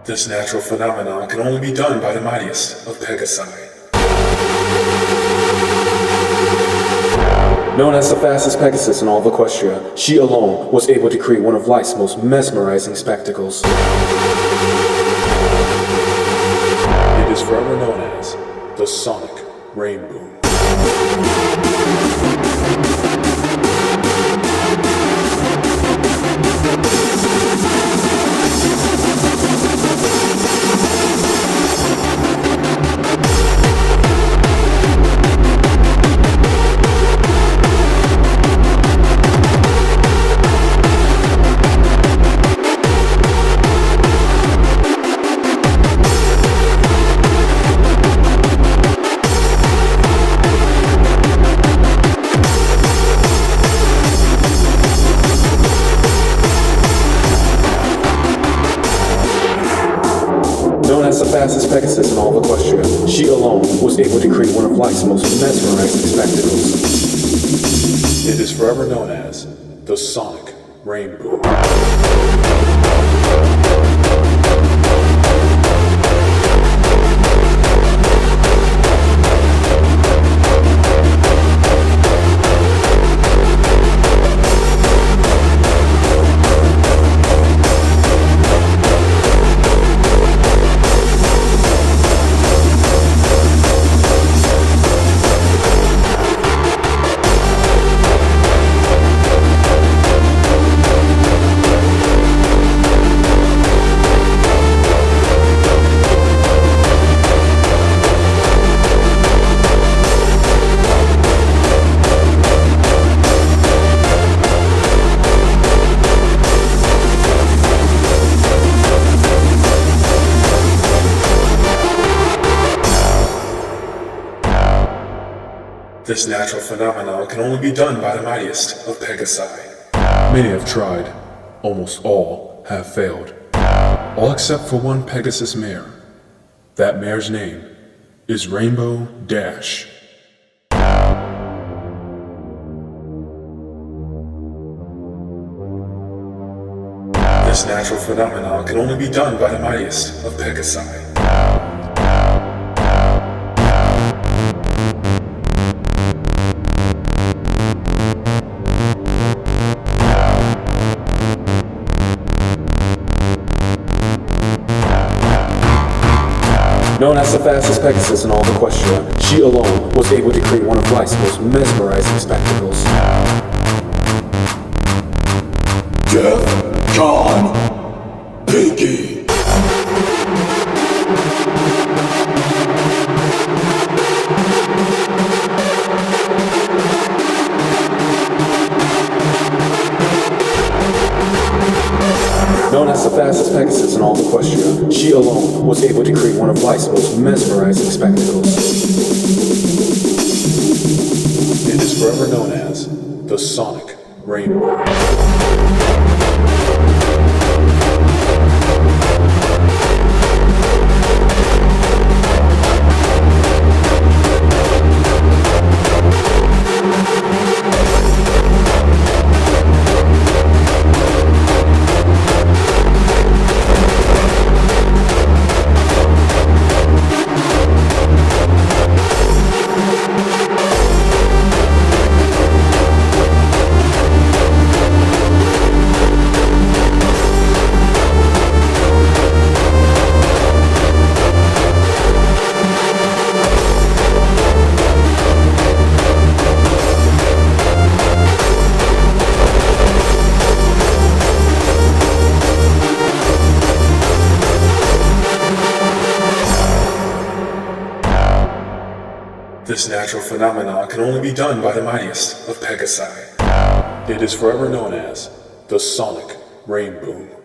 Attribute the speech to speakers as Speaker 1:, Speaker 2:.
Speaker 1: This natural phenomenon can only be done by the mightiest of Pegasi. Known as the fastest Pegasus in all of Equestria, she alone was able to create one of life's most mesmerizing spectacles. It is forever known as the Sonic Rainbow. Known as the fastest Pegasus in all of Equestria, she alone was able to create one of life's most mesmerizing spectacles. It is forever known as the Sonic Rainbow. This natural phenomenon can only be done by the mightiest of Pegasi. Many have tried, almost all have failed. All except for one Pegasus mare. That mare's name is Rainbow Dash. This natural phenomenon can only be done by the mightiest of Pegasi. Known as the fastest Pegasus in all of Equestria, she alone was able to create one of life's most mesmerizing spectacles.
Speaker 2: Jeff John Pinky.
Speaker 1: Known as the fastest Pegasus in all of Equestria, she alone was able to create one of life's most mesmerizing spectacles. It is forever known as the Sonic Rainbow. This natural phenomenon can only be done by the mightiest of Pegasi. It is forever known as the Sonic Rainbow.